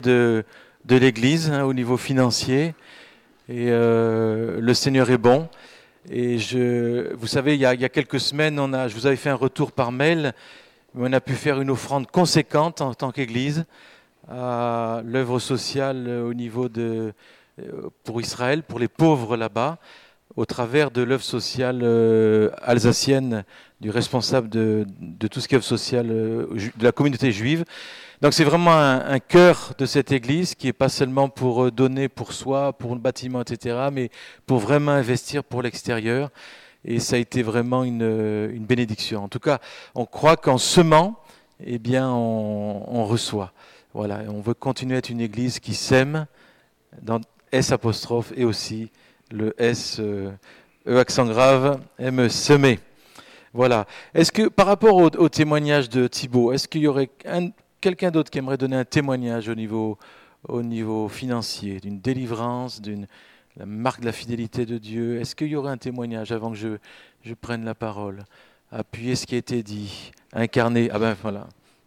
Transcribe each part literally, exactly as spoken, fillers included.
de, de l'Église, hein, au niveau financier. Et euh, le Seigneur est bon. Et je, vous savez, il y a, il y a quelques semaines, on a, je vous avais fait un retour par mail, mais on a pu faire une offrande conséquente en tant qu'Église à l'œuvre sociale au niveau de, pour Israël, pour les pauvres là-bas, au travers de l'œuvre sociale euh, alsacienne du responsable de, de tout ce qui est œuvre sociale euh, de la communauté juive. Donc c'est vraiment un, un cœur de cette Église qui n'est pas seulement pour donner pour soi, pour le bâtiment, et cetera, mais pour vraiment investir pour l'extérieur. Et ça a été vraiment une, une bénédiction. En tout cas, on croit qu'en semant, eh bien, on, on reçoit. Voilà, et on veut continuer à être une Église qui sème dans S apostrophe et aussi le S, euh, E accent grave, aime semer. Voilà. Est-ce que par rapport au, au témoignage de Thibaut, est-ce qu'il y aurait un, quelqu'un d'autre qui aimerait donner un témoignage au niveau, au niveau financier, d'une délivrance, d'une la marque de la fidélité de Dieu? Est-ce qu'il y aurait un témoignage avant que je, je prenne la parole? Appuyer ce qui a été dit, incarner. Ah ben voilà.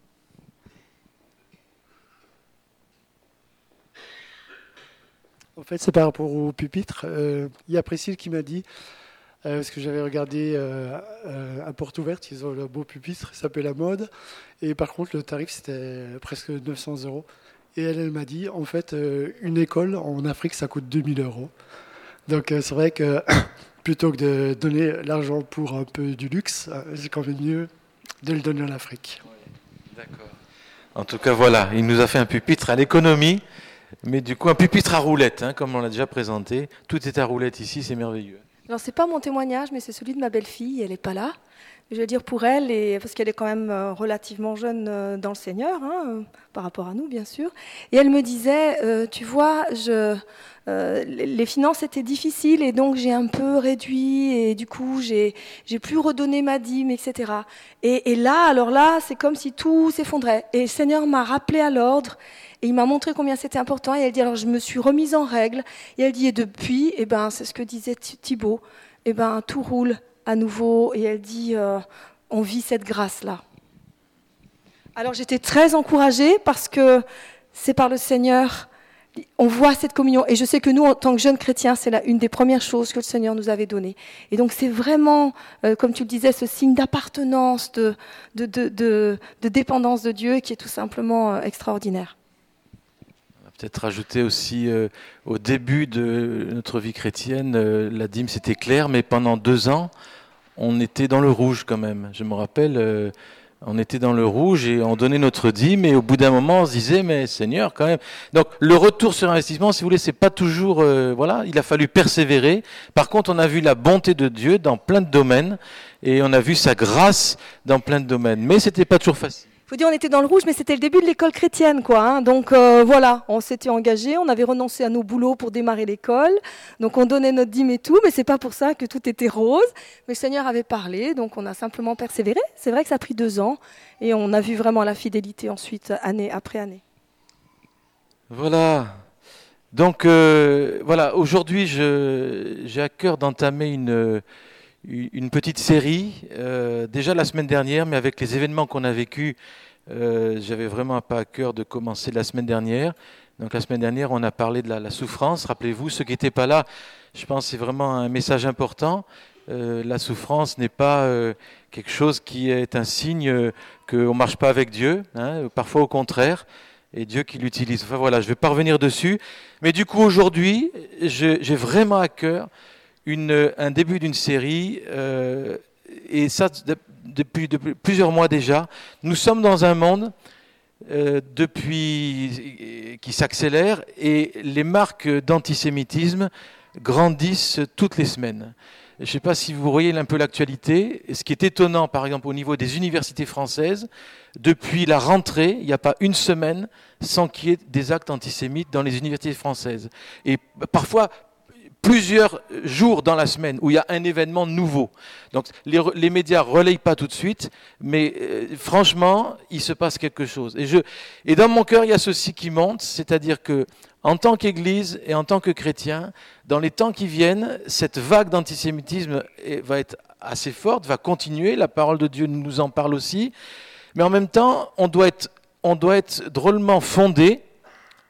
En fait, c'est par rapport au pupitre. Euh, il y a Priscille qui m'a dit, euh, parce que j'avais regardé euh, euh, à Porte Ouverte, ils ont le beau pupitre, ça s'appelle La Mode. Et par contre, le tarif, c'était presque neuf cents euros. Et elle, elle m'a dit, en fait, euh, une école en Afrique, ça coûte deux mille euros. Donc euh, c'est vrai que plutôt que de donner l'argent pour un peu du luxe, euh, c'est quand même mieux de le donner en Afrique. D'accord. En tout cas, voilà, il nous a fait un pupitre à l'économie. Mais du coup, un pupitre à roulette, hein, comme on l'a déjà présenté. Tout est à roulette ici, c'est merveilleux. Alors, c'est pas mon témoignage, mais c'est celui de ma belle-fille. Elle n'est pas là. Je veux dire pour elle, et, parce qu'elle est quand même euh, relativement jeune euh, dans le Seigneur, hein, euh, par rapport à nous, bien sûr. Et elle me disait, euh, tu vois, je, euh, les finances étaient difficiles, et donc j'ai un peu réduit, et du coup, j'ai, j'ai plus redonné ma dîme, et cetera. Et, et là, alors là, c'est comme si tout s'effondrait. Et le Seigneur m'a rappelé à l'ordre. Et il m'a montré combien c'était important. Et elle dit, alors je me suis remise en règle. Et elle dit, et depuis, eh ben, c'est ce que disait Thibaut, eh ben, tout roule à nouveau. Et elle dit, euh, on vit cette grâce-là. Alors j'étais très encouragée parce que c'est par le Seigneur, on voit cette communion. Et je sais que nous, en tant que jeunes chrétiens, c'est là une des premières choses que le Seigneur nous avait données. Et donc c'est vraiment, euh, comme tu le disais, ce signe d'appartenance, de, de, de, de, de dépendance de Dieu qui est tout simplement euh, extraordinaire. Peut-être rajouter aussi, euh, au début de notre vie chrétienne, euh, la dîme c'était clair, mais pendant deux ans, on était dans le rouge quand même. Je me rappelle, euh, on était dans le rouge et on donnait notre dîme, et au bout d'un moment, on se disait, mais Seigneur, quand même. Donc le retour sur investissement, si vous voulez, c'est pas toujours, euh, voilà, il a fallu persévérer. Par contre, on a vu la bonté de Dieu dans plein de domaines, et on a vu sa grâce dans plein de domaines. Mais c'était pas toujours facile. Il faut dire, on était dans le rouge, mais c'était le début de l'école chrétienne, quoi. Hein. Donc euh, voilà, on s'était engagé, on avait renoncé à nos boulots pour démarrer l'école. Donc on donnait notre dîme et tout, mais c'est pas pour ça que tout était rose. Mais le Seigneur avait parlé, donc on a simplement persévéré. C'est vrai que ça a pris deux ans, et on a vu vraiment la fidélité ensuite, année après année. Voilà. Donc euh, voilà, aujourd'hui, je, j'ai à cœur d'entamer une une petite série, euh, déjà la semaine dernière, mais avec les événements qu'on a vécus, euh, j'avais vraiment pas à cœur de commencer la semaine dernière. Donc la semaine dernière, on a parlé de la, la souffrance. Rappelez-vous, ceux qui n'étaient pas là, je pense que c'est vraiment un message important. Euh, la souffrance n'est pas euh, quelque chose qui est un signe euh, qu'on ne marche pas avec Dieu, hein, parfois au contraire, et Dieu qui l'utilise. Enfin voilà, je ne vais pas revenir dessus. Mais du coup, aujourd'hui, je, j'ai vraiment à cœur Une, un début d'une série, euh, et ça de, depuis, depuis plusieurs mois déjà. Nous sommes dans un monde euh, depuis, qui s'accélère, et les marques d'antisémitisme grandissent toutes les semaines. Je ne sais pas si vous voyez un peu l'actualité. Ce qui est étonnant, par exemple, au niveau des universités françaises, depuis la rentrée, il n'y a pas une semaine sans qu'il y ait des actes antisémites dans les universités françaises. Et parfois, plusieurs jours dans la semaine où il y a un événement nouveau. Donc les, les médias ne relayent pas tout de suite, mais euh, franchement, il se passe quelque chose. Et, je, et dans mon cœur, il y a ceci qui monte, c'est-à-dire que en tant qu'Église et en tant que chrétien, dans les temps qui viennent, cette vague d'antisémitisme va être assez forte, va continuer, la parole de Dieu nous en parle aussi, mais en même temps, on doit être, on doit être drôlement fondé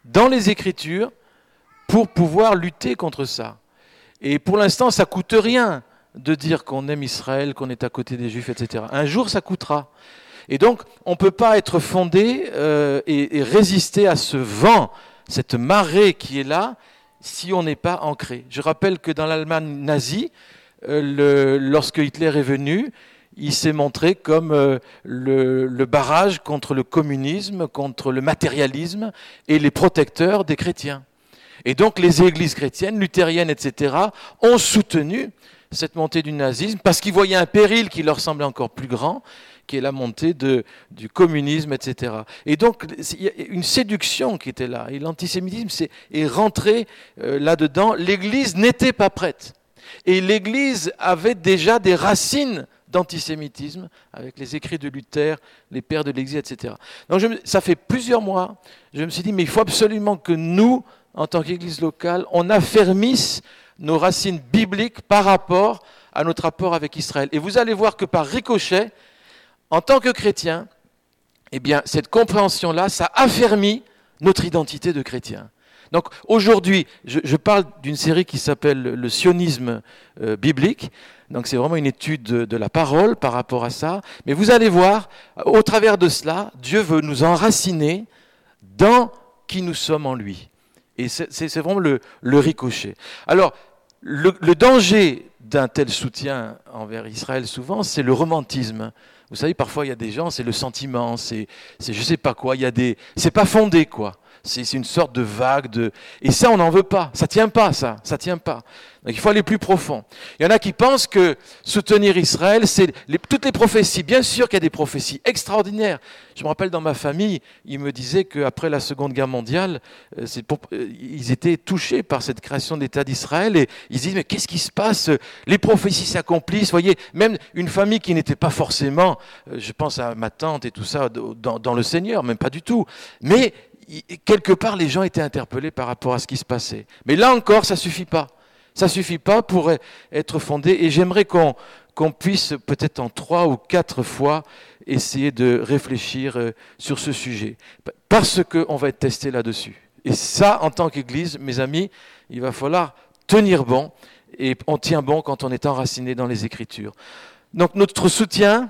dans les Écritures pour pouvoir lutter contre ça. Et pour l'instant, ça ne coûte rien de dire qu'on aime Israël, qu'on est à côté des Juifs, et cetera. Un jour, ça coûtera. Et donc, on ne peut pas être fondé euh, et, et résister à ce vent, cette marée qui est là, si on n'est pas ancré. Je rappelle que dans l'Allemagne nazie, euh, le, lorsque Hitler est venu, il s'est montré comme euh, le, le barrage contre le communisme, contre le matérialisme et les protecteurs des chrétiens. Et donc les églises chrétiennes, luthériennes, et cetera, ont soutenu cette montée du nazisme parce qu'ils voyaient un péril qui leur semblait encore plus grand, qui est la montée de, du communisme, et cetera. Et donc, il y a une séduction qui était là. Et l'antisémitisme c'est, est rentré euh, là-dedans. L'Église n'était pas prête. Et l'Église avait déjà des racines d'antisémitisme, avec les écrits de Luther, les pères de l'Église, et cetera. Donc, je, ça fait plusieurs mois, je me suis dit, mais il faut absolument que nous, en tant qu'Église locale, on affermisse nos racines bibliques par rapport à notre rapport avec Israël. Et vous allez voir que par ricochet, en tant que chrétien, eh bien, cette compréhension-là, ça affermit notre identité de chrétien. Donc aujourd'hui, je, je parle d'une série qui s'appelle le sionisme euh, biblique. Donc c'est vraiment une étude de, de la parole par rapport à ça. Mais vous allez voir, au travers de cela, Dieu veut nous enraciner dans qui nous sommes en lui. Et c'est, c'est, c'est vraiment le, le ricochet. Alors, le, le danger d'un tel soutien envers Israël, souvent, c'est le romantisme. Vous savez, parfois, il y a des gens, c'est le sentiment, c'est, c'est je sais pas quoi, il y a des... C'est pas fondé, quoi. C'est, c'est une sorte de vague de... Et ça, on n'en veut pas. Ça tient pas, ça. Ça tient pas. Donc, il faut aller plus profond. Il y en a qui pensent que soutenir Israël, c'est les, toutes les prophéties. Bien sûr qu'il y a des prophéties extraordinaires. Je me rappelle dans ma famille, ils me disaient qu'après la Seconde Guerre mondiale, euh, c'est pour, euh, ils étaient touchés par cette création de l'État d'Israël et ils se disent, mais qu'est-ce qui se passe? Les prophéties s'accomplissent. Vous voyez, même une famille qui n'était pas forcément, euh, je pense à ma tante et tout ça, dans, dans le Seigneur, même pas du tout. Mais quelque part, les gens étaient interpellés par rapport à ce qui se passait. Mais là encore, ça ne suffit pas. Ça ne suffit pas pour être fondé. Et j'aimerais qu'on, qu'on puisse, peut-être en trois ou quatre fois, essayer de réfléchir sur ce sujet. Parce qu'on va être testé là-dessus. Et ça, en tant qu'Église, mes amis, il va falloir tenir bon. Et on tient bon quand on est enraciné dans les Écritures. Donc notre soutien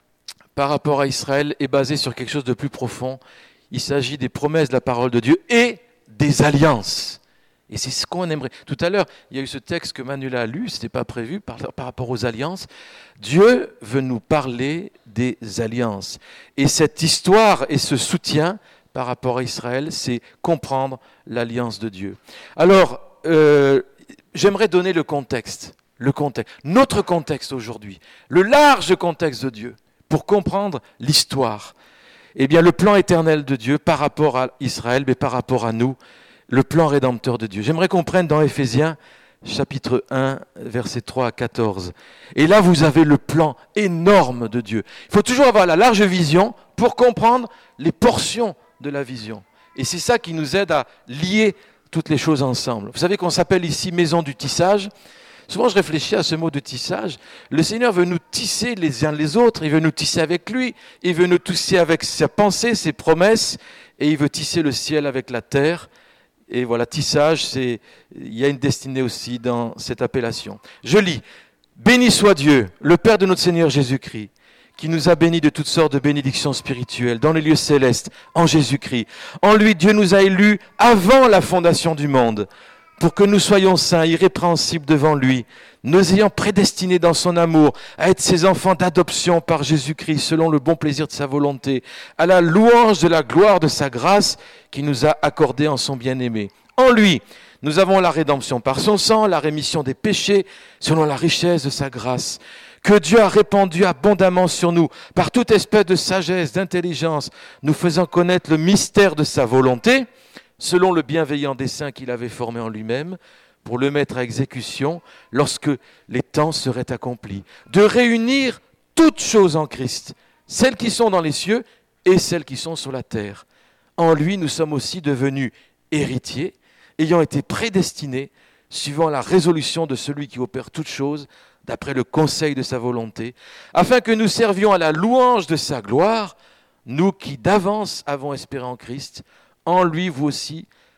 par rapport à Israël est basé sur quelque chose de plus profond. Il s'agit des promesses de la parole de Dieu et des alliances. Et c'est ce qu'on aimerait. Tout à l'heure, il y a eu ce texte que Manuela a lu, ce n'était pas prévu par, par rapport aux alliances. Dieu veut nous parler des alliances. Et cette histoire et ce soutien par rapport à Israël, c'est comprendre l'alliance de Dieu. Alors, euh, j'aimerais donner le contexte, le contexte, notre contexte aujourd'hui, le large contexte de Dieu, pour comprendre l'histoire. Eh bien, le plan éternel de Dieu par rapport à Israël, mais par rapport à nous, le plan rédempteur de Dieu. J'aimerais qu'on prenne dans Éphésiens, chapitre un, versets trois à quatorze. Et là, vous avez le plan énorme de Dieu. Il faut toujours avoir la large vision pour comprendre les portions de la vision. Et c'est ça qui nous aide à lier toutes les choses ensemble. Vous savez qu'on s'appelle ici maison du tissage. Souvent, je réfléchis à ce mot de tissage. Le Seigneur veut nous tisser les uns les autres. Il veut nous tisser avec lui. Il veut nous tisser avec sa pensée, ses promesses. Et il veut tisser le ciel avec la terre. Et voilà, tissage, c'est, il y a une destinée aussi dans cette appellation. Je lis. Béni soit Dieu, le Père de notre Seigneur Jésus-Christ, qui nous a bénis de toutes sortes de bénédictions spirituelles dans les lieux célestes, en Jésus-Christ. En lui, Dieu nous a élus avant la fondation du monde, pour que nous soyons saints, irrépréhensibles devant lui, nous ayant prédestinés dans son amour à être ses enfants d'adoption par Jésus-Christ, selon le bon plaisir de sa volonté, à la louange de la gloire de sa grâce qui nous a accordé en son bien-aimé. En lui, nous avons la rédemption par son sang, la rémission des péchés, selon la richesse de sa grâce, que Dieu a répandue abondamment sur nous, par toute espèce de sagesse, d'intelligence, nous faisant connaître le mystère de sa volonté, selon le bienveillant dessein qu'il avait formé en lui-même, pour le mettre à exécution lorsque les temps seraient accomplis, de réunir toutes choses en Christ, celles qui sont dans les cieux et celles qui sont sur la terre. En lui, nous sommes aussi devenus héritiers, ayant été prédestinés, suivant la résolution de celui qui opère toutes choses, d'après le conseil de sa volonté, afin que nous servions à la louange de sa gloire, nous qui d'avance avons espéré en Christ. En lui, vous aussi,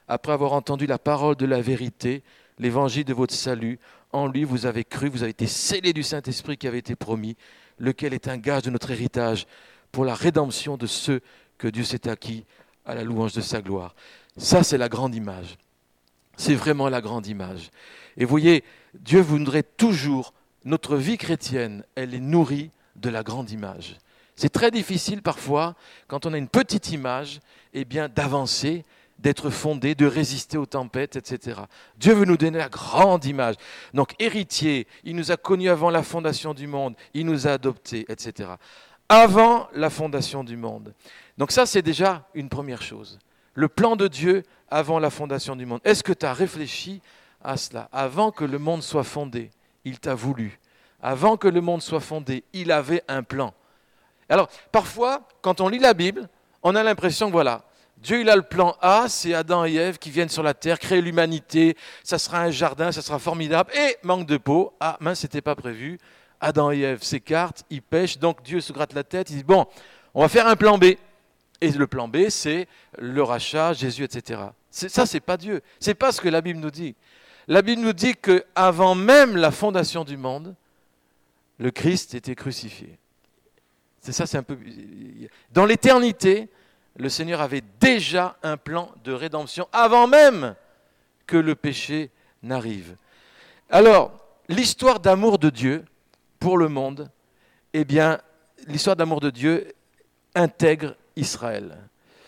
après avoir entendu la parole de la vérité, l'évangile de votre salut. En lui, vous avez cru, vous avez été scellés du Saint-Esprit qui avait été promis, lequel est un gage de notre héritage pour la rédemption de ceux que Dieu s'est acquis à la louange de sa gloire. Ça, c'est la grande image. C'est vraiment la grande image. Et vous voyez, Dieu voudrait toujours, notre vie chrétienne, elle est nourrie de la grande image. C'est très difficile parfois, quand on a une petite image, eh bien, d'avancer, d'être fondé, de résister aux tempêtes, et cetera. Dieu veut nous donner la grande image. Donc, héritier, il nous a connus avant la fondation du monde, il nous a adoptés, et cetera. Avant la fondation du monde. Donc ça, c'est déjà une première chose. Le plan de Dieu avant la fondation du monde. Est-ce que tu as réfléchi à cela? Avant que le monde soit fondé, il t'a voulu. Avant que le monde soit fondé, il avait un plan. Alors, parfois, quand on lit la Bible, on a l'impression que voilà, Dieu il a le plan A, c'est Adam et Ève qui viennent sur la terre, créer l'humanité, ça sera un jardin, ça sera formidable, et manque de peau, ah mince, c'était pas prévu, Adam et Ève s'écartent, ils pêchent, donc Dieu se gratte la tête, il dit bon, on va faire un plan B. Et le plan B, c'est le rachat, Jésus, et cetera. C'est, ça, c'est pas Dieu, c'est pas ce que la Bible nous dit. La Bible nous dit qu'avant même la fondation du monde, le Christ était crucifié. C'est ça, c'est un peu... Dans l'éternité, le Seigneur avait déjà un plan de rédemption avant même que le péché n'arrive. Alors, l'histoire d'amour de Dieu pour le monde, eh bien, l'histoire d'amour de Dieu intègre Israël.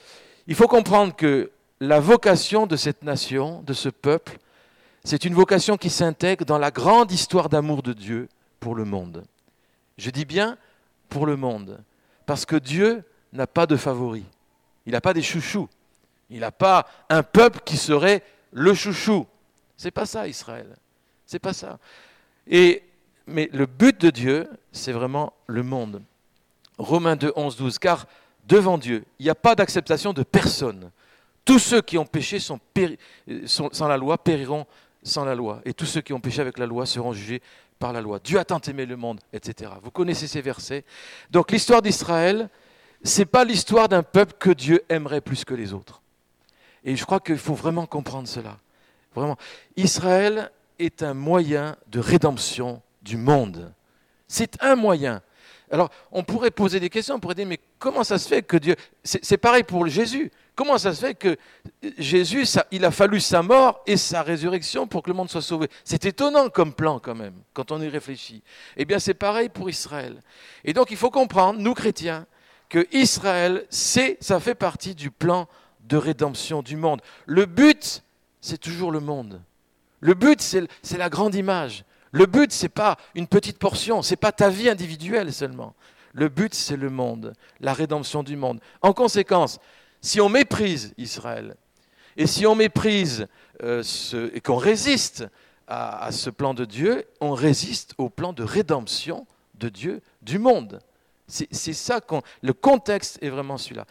Il faut comprendre que la vocation de cette nation, de ce peuple, c'est une vocation qui s'intègre dans la grande histoire d'amour de Dieu pour le monde. Je dis bien pour le monde, parce que Dieu n'a pas de favoris. Il n'a pas des chouchous. Il n'a pas un peuple qui serait le chouchou. C'est pas ça, Israël. C'est pas ça. Et, mais le but de Dieu, c'est vraiment le monde. Romains deux, onze, douze. Car devant Dieu, il n'y a pas d'acceptation de personne. Tous ceux qui ont péché sont péri- sont, sans la loi périront sans la loi. Et tous ceux qui ont péché avec la loi seront jugés par la loi. Dieu a tant aimé le monde, et cetera. Vous connaissez ces versets. Donc l'histoire d'Israël, ce n'est pas l'histoire d'un peuple que Dieu aimerait plus que les autres. Et je crois qu'il faut vraiment comprendre cela. Vraiment. Israël est un moyen de rédemption du monde. C'est un moyen. Alors, on pourrait poser des questions, on pourrait dire, mais comment ça se fait que Dieu... C'est, c'est pareil pour Jésus. Comment ça se fait que Jésus, ça, il a fallu sa mort et sa résurrection pour que le monde soit sauvé? C'est étonnant comme plan quand même, quand on y réfléchit. Eh bien, c'est pareil pour Israël. Et donc, il faut comprendre, nous chrétiens, que Israël, c'est, ça fait partie du plan de rédemption du monde. Le but, c'est toujours le monde. Le but, c'est, c'est la grande image. Le but, ce n'est pas une petite portion, ce n'est pas ta vie individuelle seulement. Le but, c'est le monde, la rédemption du monde. En conséquence, si on méprise Israël, et si on méprise euh, ce, et qu'on résiste à, à ce plan de Dieu, on résiste au plan de rédemption de Dieu du monde. C'est, c'est ça qu'on... Le contexte est vraiment celui-là.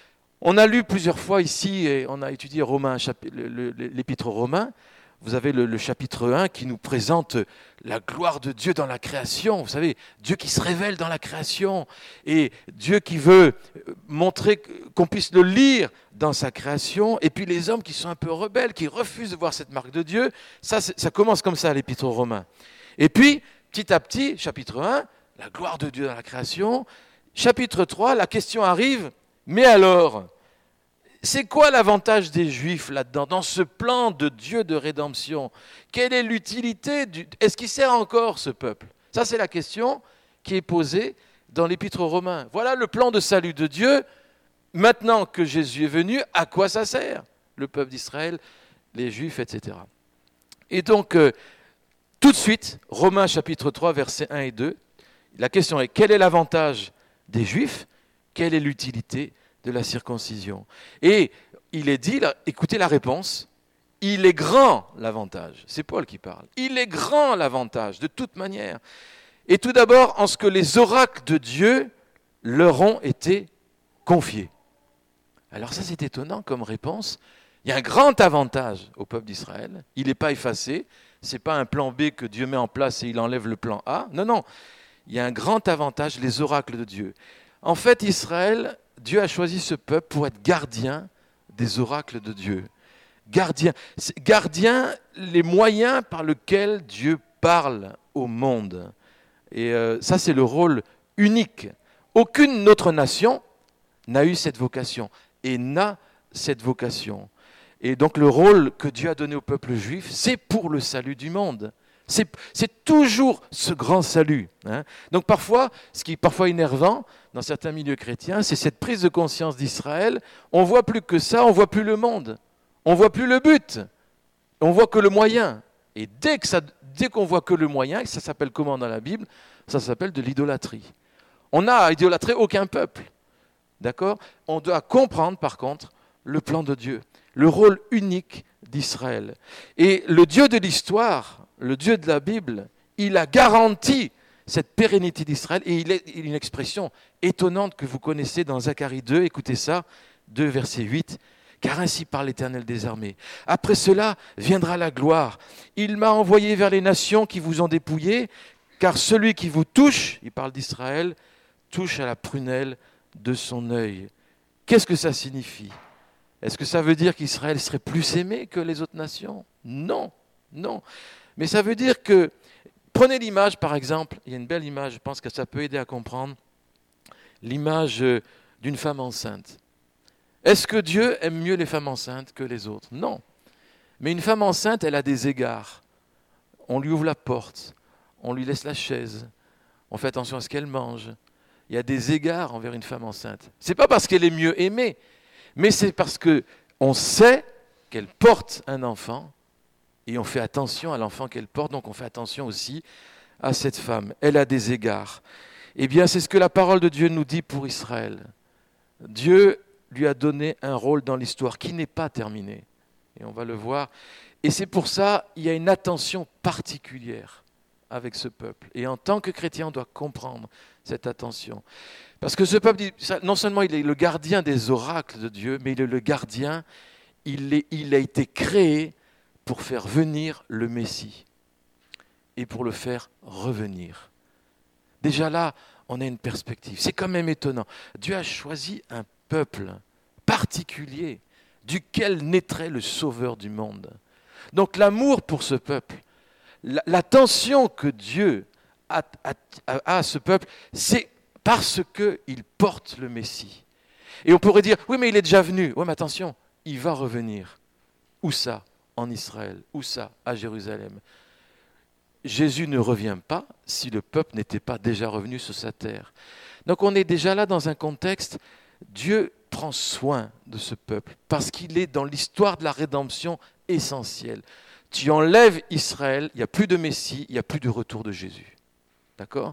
On a lu plusieurs fois ici, et on a étudié Romains, le, le, l'épître aux Romains. Vous avez le, le chapitre un qui nous présente la gloire de Dieu dans la création. Vous savez, Dieu qui se révèle dans la création et Dieu qui veut montrer qu'on puisse le lire dans sa création. Et puis les hommes qui sont un peu rebelles, qui refusent de voir cette marque de Dieu. Ça, ça commence comme ça, l'épître aux Romains. Et puis, petit à petit, chapitre un, la gloire de Dieu dans la création. Chapitre trois, la question arrive, mais alors ? C'est quoi l'avantage des Juifs là-dedans, dans ce plan de Dieu de rédemption? Quelle est l'utilité du... Est-ce qu'il sert encore ce peuple? Ça, c'est la question qui est posée dans l'Épître aux Romains. Voilà le plan de salut de Dieu. Maintenant que Jésus est venu, à quoi ça sert? Le peuple d'Israël, les Juifs, et cetera. Et donc, euh, tout de suite, Romains chapitre trois, versets un et deux, la question est, quel est l'avantage des Juifs? Quelle est l'utilité de la circoncision? Et il est dit, là, écoutez la réponse, il est grand l'avantage. C'est Paul qui parle. Il est grand l'avantage, de toute manière. Et tout d'abord, en ce que les oracles de Dieu leur ont été confiés. Alors ça, c'est étonnant comme réponse. Il y a un grand avantage au peuple d'Israël. Il n'est pas effacé. Ce n'est pas un plan B que Dieu met en place et il enlève le plan A. Non, non. Il y a un grand avantage, les oracles de Dieu. En fait, Israël... Dieu a choisi ce peuple pour être gardien des oracles de Dieu. Gardien. Gardien, les moyens par lesquels Dieu parle au monde. Et euh, ça, c'est le rôle unique. Aucune autre nation n'a eu cette vocation et n'a cette vocation. Et donc le rôle que Dieu a donné au peuple juif, c'est pour le salut du monde. C'est, c'est toujours ce grand salut. Hein. Donc parfois, ce qui est parfois énervant dans certains milieux chrétiens, c'est cette prise de conscience d'Israël. On ne voit plus que ça, on ne voit plus le monde. On ne voit plus le but. On ne voit que le moyen. Et dès, que ça, dès qu'on voit que le moyen, et ça s'appelle comment dans la Bible ? Ça s'appelle de l'idolâtrie. On n'a à idolâtrer aucun peuple. D'accord ? On doit comprendre par contre le plan de Dieu, le rôle unique d'Israël. Et le Dieu de l'histoire, le Dieu de la Bible, il a garanti cette pérennité d'Israël. Et il est une expression étonnante que vous connaissez dans Zacharie deux, écoutez ça, deux verset huit. Car ainsi parle l'Éternel des armées. Après cela viendra la gloire. Il m'a envoyé vers les nations qui vous ont dépouillés, car celui qui vous touche, il parle d'Israël, touche à la prunelle de son œil. Qu'est-ce que ça signifie ? Est-ce que ça veut dire qu'Israël serait plus aimé que les autres nations ? Non, non. Mais ça veut dire que, prenez l'image par exemple, il y a une belle image, je pense que ça peut aider à comprendre, l'image d'une femme enceinte. Est-ce que Dieu aime mieux les femmes enceintes que les autres ? Non. Mais une femme enceinte, elle a des égards. On lui ouvre la porte, on lui laisse la chaise, on fait attention à ce qu'elle mange. Il y a des égards envers une femme enceinte. Ce n'est pas parce qu'elle est mieux aimée, mais c'est parce qu'on sait qu'elle porte un enfant et on fait attention à l'enfant qu'elle porte, donc on fait attention aussi à cette femme. Elle a des égards. Eh bien, c'est ce que la parole de Dieu nous dit pour Israël. Dieu lui a donné un rôle dans l'histoire qui n'est pas terminé. Et on va le voir. Et c'est pour ça qu'il y a une attention particulière avec ce peuple. Et en tant que chrétien, on doit comprendre cette attention. Parce que ce peuple, non seulement il est le gardien des oracles de Dieu, mais il est le gardien, il, est, il a été créé pour faire venir le Messie et pour le faire revenir. Déjà là, on a une perspective. C'est quand même étonnant. Dieu a choisi un peuple particulier duquel naîtrait le sauveur du monde. Donc l'amour pour ce peuple, l'attention que Dieu a, a, a à ce peuple, c'est parce qu'il porte le Messie. Et on pourrait dire, oui mais il est déjà venu. Oui mais attention, il va revenir. Où ça ? En Israël. Où ça ? À Jérusalem. Jésus ne revient pas si le peuple n'était pas déjà revenu sur sa terre. Donc on est déjà là dans un contexte, Dieu prend soin de ce peuple parce qu'il est dans l'histoire de la rédemption essentielle. Tu enlèves Israël, il n'y a plus de Messie, il n'y a plus de retour de Jésus. D'accord ?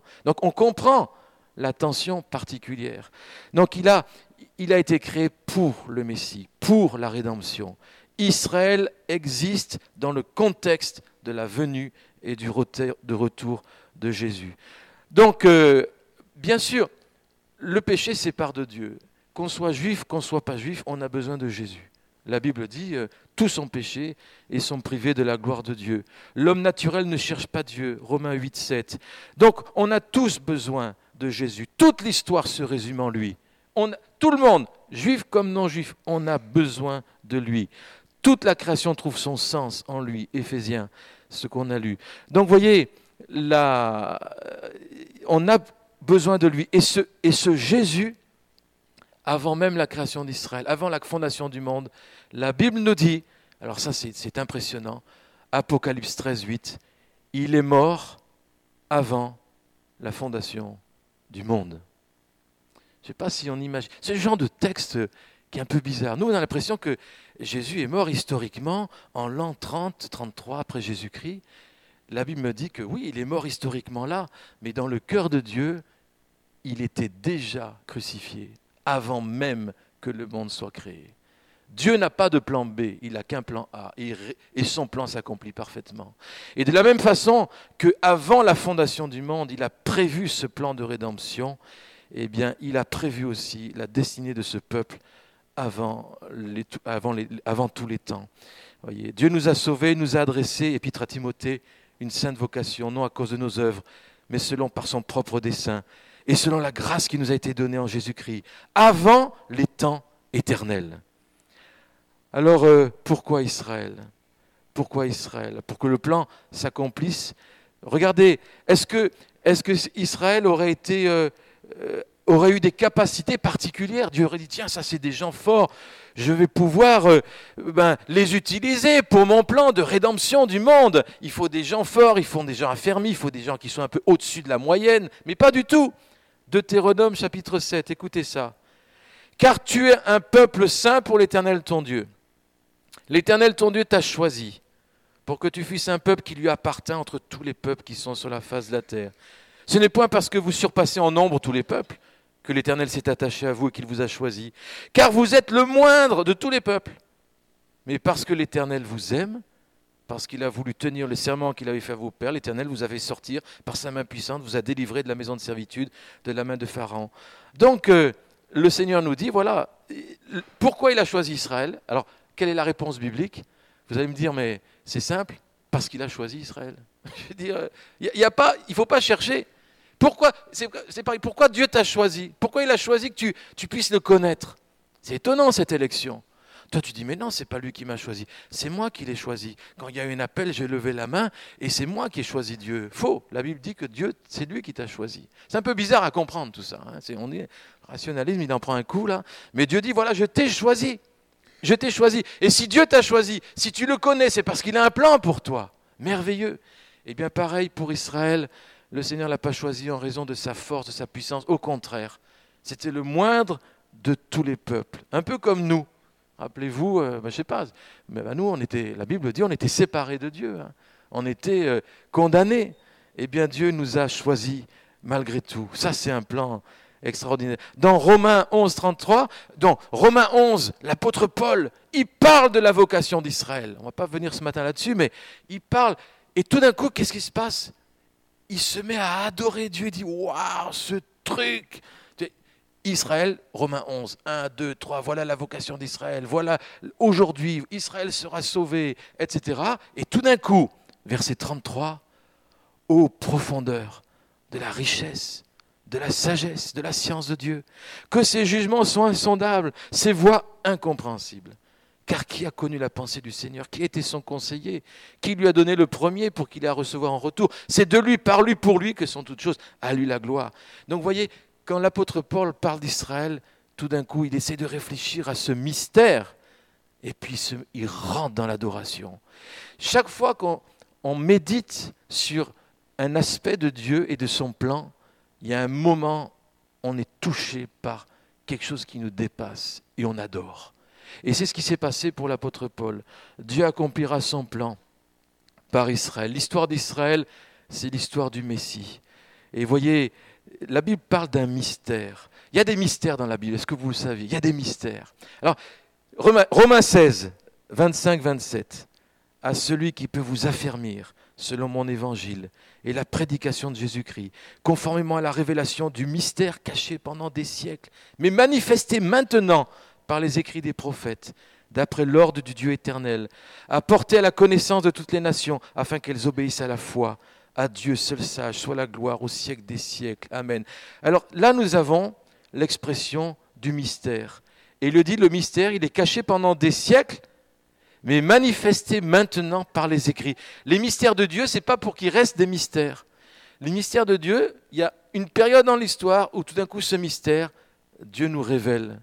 Donc on comprend l'attention particulière. Donc il a, il a été créé pour le Messie, pour la rédemption. Israël existe dans le contexte de la venue et du retour de Jésus. Donc, euh, bien sûr, le péché sépare de Dieu. Qu'on soit juif, qu'on ne soit pas juif, on a besoin de Jésus. La Bible dit, euh, tous ont péché et sont privés de la gloire de Dieu. L'homme naturel ne cherche pas Dieu, Romains huit, sept. Donc, on a tous besoin de Jésus. Toute l'histoire se résume en lui. On, tout le monde, juif comme non-juif, on a besoin de lui. Toute la création trouve son sens en lui, Éphésiens, ce qu'on a lu. Donc, vous voyez, la, on a besoin de lui. Et ce, et ce Jésus, avant même la création d'Israël, avant la fondation du monde, la Bible nous dit, alors ça c'est, c'est impressionnant, Apocalypse treize, huit, il est mort avant la fondation du monde. Je ne sais pas si on imagine. C'est le genre de texte qui est un peu bizarre. Nous, on a l'impression que Jésus est mort historiquement en l'an trente, trente-trois après Jésus-Christ. La Bible me dit que oui, il est mort historiquement là, mais dans le cœur de Dieu, il était déjà crucifié avant même que le monde soit créé. Dieu n'a pas de plan B, il n'a qu'un plan A, et, et son plan s'accomplit parfaitement. Et de la même façon qu'avant la fondation du monde, il a prévu ce plan de rédemption, eh bien, il a prévu aussi la destinée de ce peuple avant, les, avant, les, avant tous les temps. Voyez, Dieu nous a sauvés, nous a adressé, épître à Timothée, une sainte vocation, non à cause de nos œuvres, mais selon par son propre dessein, et selon la grâce qui nous a été donnée en Jésus-Christ, avant les temps éternels. Alors, euh, pourquoi Israël ? Pourquoi Israël ? Pour que le plan s'accomplisse. Regardez, est-ce que, est-ce que Israël aurait été, euh, euh, aurait eu des capacités particulières ? Dieu aurait dit, tiens, ça c'est des gens forts, je vais pouvoir euh, ben, les utiliser pour mon plan de rédemption du monde. Il faut des gens forts, il faut des gens affermis, il faut des gens qui sont un peu au-dessus de la moyenne, mais pas du tout. Deutéronome chapitre sept, écoutez ça. Car tu es un peuple saint pour l'Éternel ton Dieu. L'Éternel ton Dieu t'a choisi pour que tu fusses un peuple qui lui appartint entre tous les peuples qui sont sur la face de la terre. Ce n'est point parce que vous surpassez en nombre tous les peuples que l'Éternel s'est attaché à vous et qu'il vous a choisi, car vous êtes le moindre de tous les peuples. Mais parce que l'Éternel vous aime, parce qu'il a voulu tenir le serment qu'il avait fait à vos pères, l'Éternel vous a fait sortir par sa main puissante, vous a délivré de la maison de servitude, de la main de Pharaon. Donc euh, le Seigneur nous dit, voilà, pourquoi il a choisi Israël ? Alors, quelle est la réponse biblique ? Vous allez me dire, mais c'est simple, parce qu'il a choisi Israël. Je veux dire, il y a pas, il ne faut pas chercher. Pourquoi, c'est, c'est pareil, pourquoi Dieu t'a choisi ? Pourquoi il a choisi que tu, tu puisses le connaître ? C'est étonnant cette élection. Toi tu dis, mais non, c'est pas lui qui m'a choisi, c'est moi qui l'ai choisi. Quand il y a eu un appel, j'ai levé la main et c'est moi qui ai choisi Dieu. Faux, la Bible dit que Dieu, c'est lui qui t'a choisi. C'est un peu bizarre à comprendre tout ça. Hein. C'est, on est, le rationalisme, il en prend un coup là. Mais Dieu dit, voilà, je t'ai choisi. Je t'ai choisi. Et si Dieu t'a choisi, si tu le connais, c'est parce qu'il a un plan pour toi. Merveilleux. Eh bien pareil pour Israël, le Seigneur ne l'a pas choisi en raison de sa force, de sa puissance. Au contraire, c'était le moindre de tous les peuples. Un peu comme nous. Rappelez-vous, euh, ben, je ne sais pas, mais ben, nous, on était, la Bible dit, on était séparés de Dieu. Hein. On était euh, condamnés. Eh bien Dieu nous a choisis malgré tout. Ça, c'est un plan extraordinaire. Dans Romains onze, trente-trois, dans Romains onze, l'apôtre Paul, il parle de la vocation d'Israël. On ne va pas venir ce matin là-dessus, mais il parle. Et tout d'un coup, qu'est-ce qui se passe ? Il se met à adorer Dieu. Il dit, waouh, ce truc ! Israël, Romains onze, un, deux, trois, voilà la vocation d'Israël. Voilà, aujourd'hui, Israël sera sauvé, et cetera. Et tout d'un coup, verset trente-trois, ô profondeur de la richesse, de la sagesse, de la science de Dieu, que ses jugements sont insondables, ses voies incompréhensibles. Car qui a connu la pensée du Seigneur ? Qui était son conseiller ? Qui lui a donné le premier pour qu'il ait à recevoir en retour ? C'est de lui, par lui, pour lui que sont toutes choses. À lui la gloire. Donc vous voyez, quand l'apôtre Paul parle d'Israël, tout d'un coup, il essaie de réfléchir à ce mystère et puis ce, il rentre dans l'adoration. Chaque fois qu'on on médite sur un aspect de Dieu et de son plan, il y a un moment, on est touché par quelque chose qui nous dépasse et on adore. Et c'est ce qui s'est passé pour l'apôtre Paul. Dieu accomplira son plan par Israël. L'histoire d'Israël, c'est l'histoire du Messie. Et voyez, la Bible parle d'un mystère. Il y a des mystères dans la Bible, est-ce que vous le savez ? Il y a des mystères. Alors, Romains seize, vingt-cinq vingt-sept. À celui qui peut vous affermir, selon mon évangile, et la prédication de Jésus-Christ, conformément à la révélation du mystère caché pendant des siècles, mais manifesté maintenant par les écrits des prophètes, d'après l'ordre du Dieu éternel, apporté à la connaissance de toutes les nations, afin qu'elles obéissent à la foi. À Dieu seul sage, soit la gloire au siècle des siècles. Amen. Alors là, nous avons l'expression du mystère. Et il le dit, le mystère, il est caché pendant des siècles, mais manifesté maintenant par les écrits. Les mystères de Dieu, ce n'est pas pour qu'il reste des mystères. Les mystères de Dieu, il y a une période dans l'histoire où tout d'un coup, ce mystère, Dieu nous révèle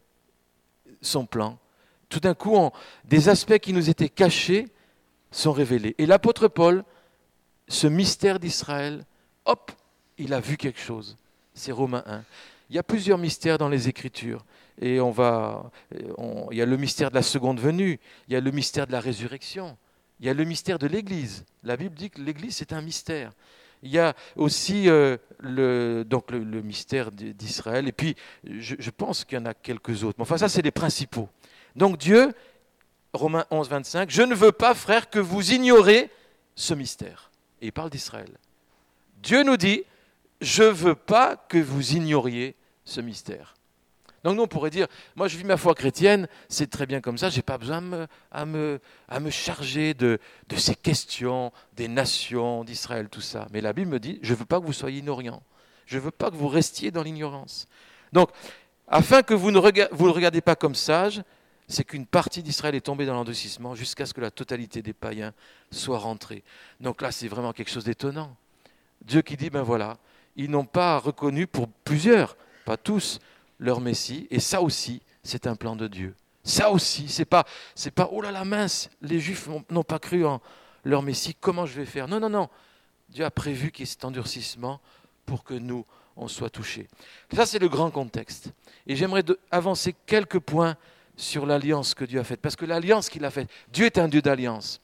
son plan. Tout d'un coup, on, des aspects qui nous étaient cachés sont révélés. Et l'apôtre Paul, ce mystère d'Israël, hop, il a vu quelque chose. C'est Romains un. Il y a plusieurs mystères dans les Écritures. Et on va, on, il y a le mystère de la seconde venue, il y a le mystère de la résurrection, il y a le mystère de l'Église. La Bible dit que l'Église, c'est un mystère. Il y a aussi euh, le, donc le, le mystère d'Israël. Et puis, je, je pense qu'il y en a quelques autres. Mais enfin, ça, c'est les principaux. Donc Dieu, Romains onze, vingt-cinq, « Je ne veux pas, frères, que vous ignorez ce mystère. » Et il parle d'Israël. Dieu nous dit, je ne veux pas que vous ignoriez ce mystère. Donc nous, on pourrait dire, moi je vis ma foi chrétienne, c'est très bien comme ça, je n'ai pas besoin me, à, me, à me charger de, de ces questions, des nations, d'Israël, tout ça. Mais la Bible me dit, je ne veux pas que vous soyez ignorants. Je ne veux pas que vous restiez dans l'ignorance. Donc, afin que vous ne regardez, vous ne regardez pas comme sages, c'est qu'une partie d'Israël est tombée dans l'endurcissement jusqu'à ce que la totalité des païens soit rentrée. Donc là, c'est vraiment quelque chose d'étonnant. Dieu qui dit, ben voilà, ils n'ont pas reconnu pour plusieurs, pas tous, leur Messie, et ça aussi, c'est un plan de Dieu. Ça aussi, c'est pas, c'est pas, oh là là mince, les Juifs n'ont pas cru en leur Messie, comment je vais faire ? Non, non, non, Dieu a prévu qu'il y ait cet endurcissement pour que nous, on soit touchés. Ça, c'est le grand contexte. Et j'aimerais de, avancer quelques points sur l'alliance que Dieu a faite. Parce que l'alliance qu'il a faite, Dieu est un Dieu d'alliance.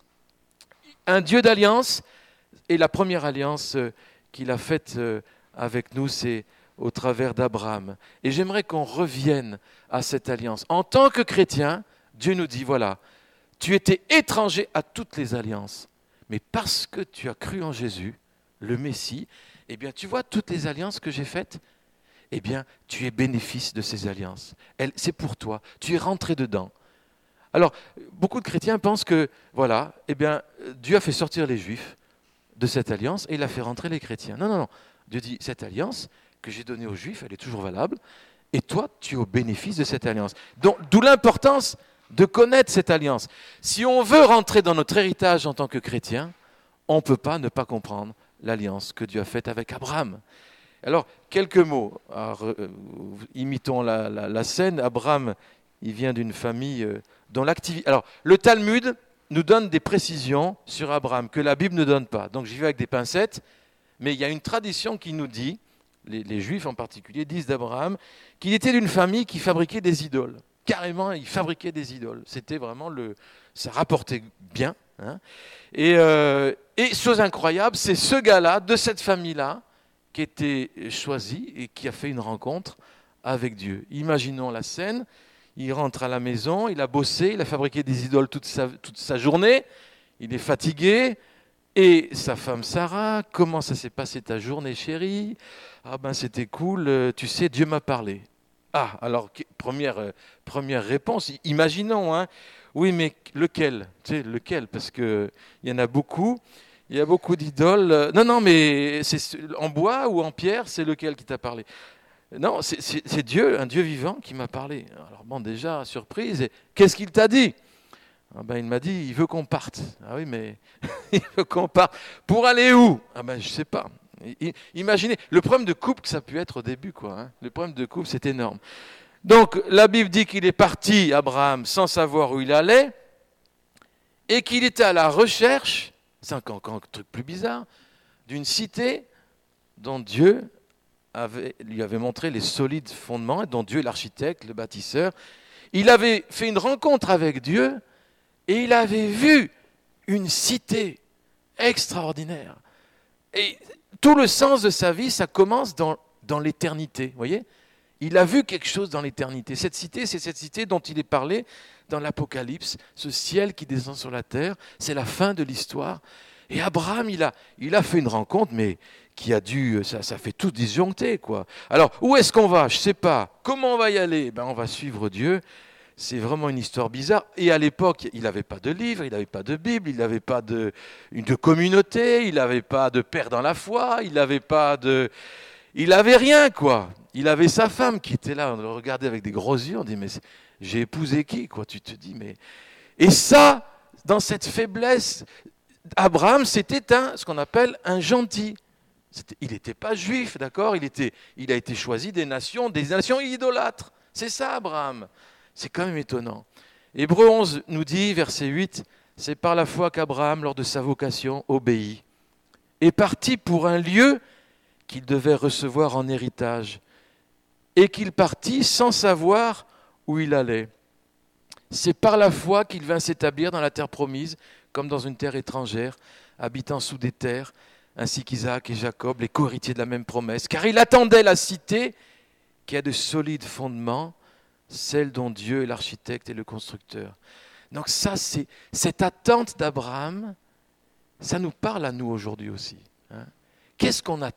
Un Dieu d'alliance, et la première alliance qu'il a faite avec nous, c'est au travers d'Abraham. Et j'aimerais qu'on revienne à cette alliance. En tant que chrétien, Dieu nous dit, voilà, tu étais étranger à toutes les alliances, mais parce que tu as cru en Jésus, le Messie, eh bien, tu vois toutes les alliances que j'ai faites, eh bien, tu es bénéfice de ces alliances. Elle, c'est pour toi, tu es rentré dedans. Alors, beaucoup de chrétiens pensent que, voilà, eh bien, Dieu a fait sortir les Juifs de cette alliance et il a fait rentrer les chrétiens. Non, non, non. Dieu dit, cette alliance que j'ai donnée aux Juifs, elle est toujours valable, et toi, tu es au bénéfice de cette alliance. Donc, d'où l'importance de connaître cette alliance. Si on veut rentrer dans notre héritage en tant que chrétien, on ne peut pas ne pas comprendre l'alliance que Dieu a faite avec Abraham. Alors, quelques mots. Alors, euh, imitons la, la, la scène. Abraham, il vient d'une famille euh, dont l'activité... Alors, le Talmud nous donne des précisions sur Abraham que la Bible ne donne pas. Donc, j'y vais avec des pincettes. Mais il y a une tradition qui nous dit, les, les Juifs en particulier, disent d'Abraham, qu'il était d'une famille qui fabriquait des idoles. Carrément, il fabriquait des idoles. C'était vraiment le... Ça rapportait bien. Hein. Et, euh, et chose incroyable, c'est ce gars-là, de cette famille-là, qui était choisi et qui a fait une rencontre avec Dieu. Imaginons la scène, il rentre à la maison, il a bossé, il a fabriqué des idoles toute sa, toute sa journée, il est fatigué, et sa femme Sarah, comment ça s'est passé ta journée chérie ? Ah ben c'était cool, tu sais, Dieu m'a parlé. Ah, alors, première, euh, première réponse, imaginons, hein, oui mais lequel ? Tu sais, lequel ? Parce qu'il y en a beaucoup. Il y a beaucoup d'idoles. Non, non, mais c'est en bois ou en pierre, c'est lequel qui t'a parlé ? Non, c'est, c'est, c'est Dieu, un Dieu vivant qui m'a parlé. Alors bon, déjà, surprise. Et qu'est-ce qu'il t'a dit ? Ah ben, il m'a dit, il veut qu'on parte. Ah oui, mais il veut qu'on parte. Pour aller où ? Ah ben, je sais pas. Imaginez, le problème de couple que ça a pu être au début, quoi. Hein. Le problème de couple, c'est énorme. Donc, la Bible dit qu'il est parti, Abraham, sans savoir où il allait, et qu'il était à la recherche, c'est encore, encore un truc plus bizarre, d'une cité dont Dieu avait, lui avait montré les solides fondements, et dont Dieu est l'architecte, le bâtisseur. Il avait fait une rencontre avec Dieu, et il avait vu une cité extraordinaire. Et tout le sens de sa vie, ça commence dans, dans l'éternité, vous voyez ? Il a vu quelque chose dans l'éternité. Cette cité, c'est cette cité dont il est parlé dans l'Apocalypse, ce ciel qui descend sur la terre, c'est la fin de l'histoire. Et Abraham, il a, il a fait une rencontre, mais qui a dû, ça, ça fait tout disjoncter, quoi. Alors, où est-ce qu'on va ? Je ne sais pas. Comment on va y aller ? Ben, on va suivre Dieu. C'est vraiment une histoire bizarre. Et à l'époque, il n'avait pas de livre, il n'avait pas de Bible, il n'avait pas de, de communauté, il n'avait pas de père dans la foi, il n'avait pas de... Il n'avait rien, quoi. Il avait sa femme qui était là, on le regardait avec des gros yeux, on dit, mais j'ai épousé qui, quoi ? Tu te dis, mais... Et ça, dans cette faiblesse, Abraham, c'était un, ce qu'on appelle un gentil. C'était, il n'était pas juif, d'accord ? il, était, il a été choisi des nations, des nations idolâtres. C'est ça, Abraham. C'est quand même étonnant. Hébreux onze nous dit, verset huit, c'est par la foi qu'Abraham, lors de sa vocation, obéit, est parti pour un lieu qu'il devait recevoir en héritage, et qu'il partit sans savoir où il allait. C'est par la foi qu'il vint s'établir dans la terre promise, comme dans une terre étrangère, habitant sous des terres, ainsi qu'Isaac et Jacob, les co-héritiers de la même promesse, car il attendait la cité qui a de solides fondements, celle dont Dieu est l'architecte et le constructeur. Donc ça, c'est cette attente d'Abraham, ça nous parle à nous aujourd'hui aussi. Hein. Qu'est-ce qu'on attend ?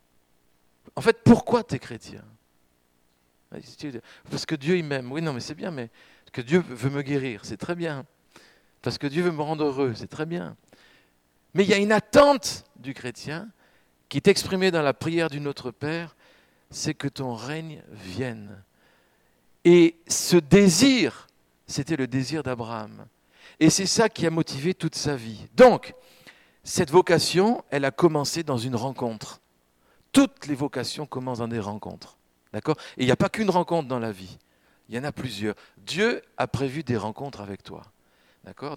En fait, pourquoi tu es chrétien ? Parce que Dieu il m'aime. Oui, non, mais c'est bien, mais parce que Dieu veut me guérir, c'est très bien. Parce que Dieu veut me rendre heureux, c'est très bien. Mais il y a une attente du chrétien qui est exprimée dans la prière du Notre Père, c'est que ton règne vienne. Et ce désir c'était le désir d'Abraham. Et c'est ça qui a motivé toute sa vie. Donc, cette vocation, elle a commencé dans une rencontre. Toutes les vocations commencent dans des rencontres. D'accord ? Et il n'y a pas qu'une rencontre dans la vie. Il y en a plusieurs. Dieu a prévu des rencontres avec toi. D'accord ?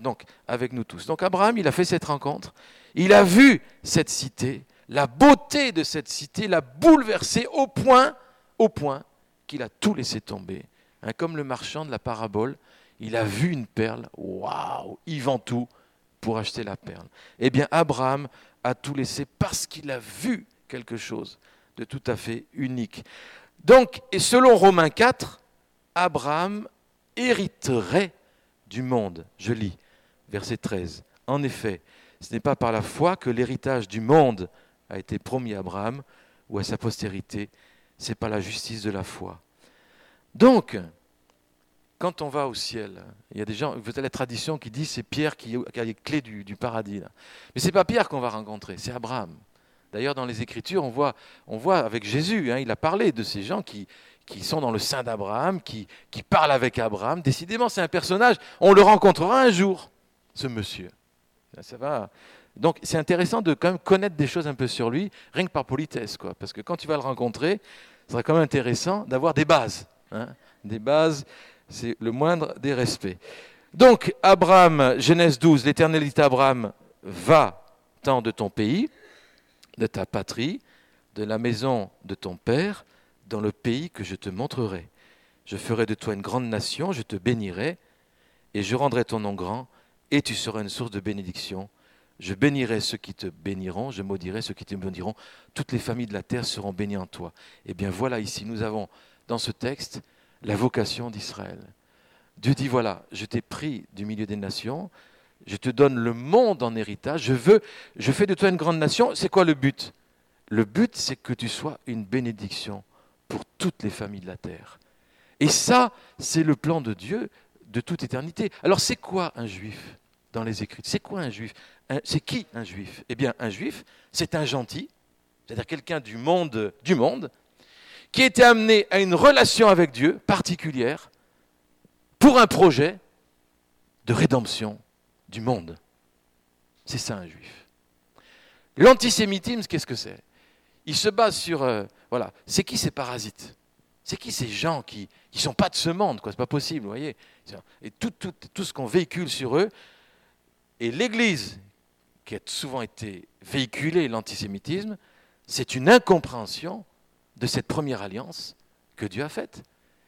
Donc, avec nous tous. Donc, Abraham, il a fait cette rencontre. Il a vu cette cité. La beauté de cette cité l'a bouleversé au point, au point qu'il a tout laissé tomber. Hein, comme le marchand de la parabole, il a vu une perle. Waouh ! Il vend tout pour acheter la perle. Eh bien, Abraham a tout laissé parce qu'il a vu quelque chose de tout à fait unique. Donc, et selon Romains quatre, Abraham hériterait du monde. Je lis, verset treize. En effet, ce n'est pas par la foi que l'héritage du monde a été promis à Abraham ou à sa postérité, c'est par la justice de la foi. Donc, quand on va au ciel, il y a des gens, vous avez la tradition qui dit c'est Pierre qui a les clés du, du paradis. Là. Mais ce n'est pas Pierre qu'on va rencontrer, c'est Abraham. D'ailleurs, dans les Écritures, on voit, on voit avec Jésus, hein, il a parlé de ces gens qui, qui sont dans le sein d'Abraham, qui, qui parlent avec Abraham. Décidément, c'est un personnage, on le rencontrera un jour, ce monsieur. Ça va. Donc, c'est intéressant de quand même connaître des choses un peu sur lui, rien que par politesse, quoi. Parce que quand tu vas le rencontrer, ce sera quand même intéressant d'avoir des bases. Hein. Des bases, c'est le moindre des respects. Donc, Abraham, Genèse douze, l'Éternel dit à Abraham, va-t'en de ton pays, de ta patrie, de la maison de ton père, dans le pays que je te montrerai. Je ferai de toi une grande nation, je te bénirai, et je rendrai ton nom grand, et tu seras une source de bénédiction. Je bénirai ceux qui te béniront, je maudirai ceux qui te maudiront. Toutes les familles de la terre seront bénies en toi. Eh bien voilà, ici, nous avons dans ce texte la vocation d'Israël. Dieu dit, voilà, je t'ai pris du milieu des nations, je te donne le monde en héritage, je veux, je fais de toi une grande nation. C'est quoi le but ? Le but, c'est que tu sois une bénédiction pour toutes les familles de la terre. Et ça, c'est le plan de Dieu de toute éternité. Alors, c'est quoi un juif dans les Écritures ? C'est quoi un juif ? un, C'est qui un juif ? Eh bien, un juif, c'est un gentil, c'est-à-dire quelqu'un du monde, du monde, qui a été amené à une relation avec Dieu particulière pour un projet de rédemption du monde. C'est ça un juif. L'antisémitisme, qu'est-ce que c'est ? Il se base sur, euh, voilà, c'est qui ces parasites ? C'est qui ces gens qui ne sont pas de ce monde, quoi ? C'est pas possible, vous voyez ? Et tout, tout, tout ce qu'on véhicule sur eux, et l'Église, qui a souvent été véhiculée, l'antisémitisme, c'est une incompréhension de cette première alliance que Dieu a faite.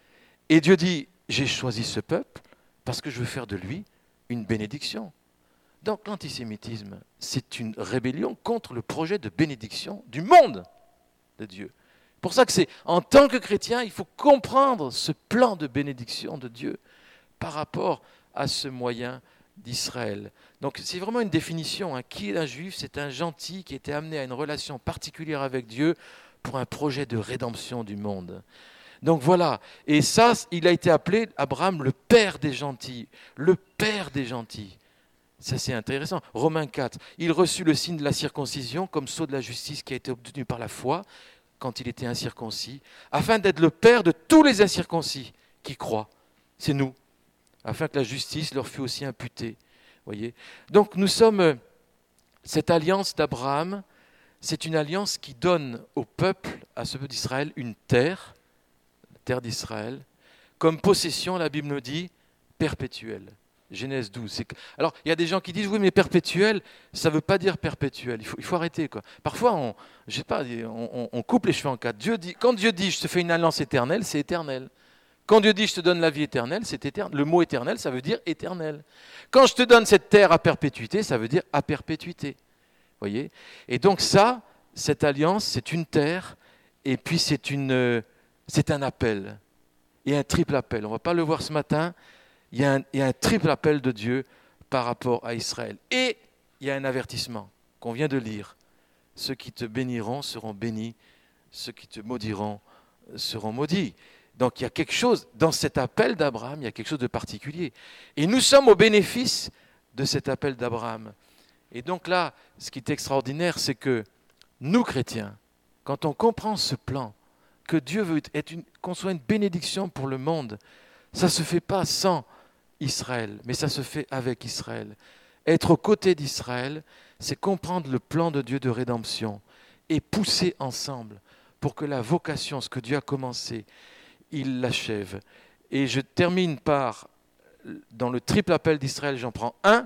Et Dieu dit, j'ai choisi ce peuple parce que je veux faire de lui une bénédiction. Donc l'antisémitisme, c'est une rébellion contre le projet de bénédiction du monde de Dieu. C'est pour ça que c'est, en tant que chrétien, il faut comprendre ce plan de bénédiction de Dieu par rapport à ce moyen d'Israël. Donc c'est vraiment une définition. Hein. Qui est un juif ? C'est un gentil qui était amené à une relation particulière avec Dieu pour un projet de rédemption du monde. Donc voilà, et ça, il a été appelé, Abraham, le père des gentils, le père des gentils. Ça, c'est intéressant. Romains quatre, il reçut le signe de la circoncision comme sceau de la justice qui a été obtenu par la foi quand il était incirconcis, afin d'être le père de tous les incirconcis qui croient. C'est nous, afin que la justice leur fût aussi imputée. Voyez. Donc nous sommes, cette alliance d'Abraham, c'est une alliance qui donne au peuple, à ce peuple d'Israël, une terre, la terre d'Israël, comme possession, la Bible nous dit, perpétuelle. Genèse douze. C'est que... Alors, il y a des gens qui disent, oui, mais perpétuel, ça ne veut pas dire perpétuel. Il faut, il faut arrêter, quoi. Parfois, on, je sais pas, on, on coupe les cheveux en quatre. Dieu dit, quand Dieu dit, je te fais une alliance éternelle, c'est éternel. Quand Dieu dit, je te donne la vie éternelle, c'est éternel. Le mot éternel, ça veut dire éternel. Quand je te donne cette terre à perpétuité, ça veut dire à perpétuité. Voyez ? Et donc ça, cette alliance, c'est une terre, et puis c'est, une, c'est un appel, et un triple appel. On ne va pas le voir ce matin. Il y, a un, il y a un triple appel de Dieu par rapport à Israël. Et il y a un avertissement qu'on vient de lire. Ceux qui te béniront seront bénis, ceux qui te maudiront seront maudits. Donc il y a quelque chose, dans cet appel d'Abraham, il y a quelque chose de particulier. Et nous sommes au bénéfice de cet appel d'Abraham. Et donc là, ce qui est extraordinaire, c'est que nous, chrétiens, quand on comprend ce plan, que Dieu veut être une, qu'on soit une bénédiction pour le monde, ça ne se fait pas sans Israël, mais ça se fait avec Israël. Être aux côtés d'Israël, c'est comprendre le plan de Dieu de rédemption et pousser ensemble pour que la vocation, ce que Dieu a commencé, il l'achève. Et je termine par, dans le triple appel d'Israël, j'en prends un,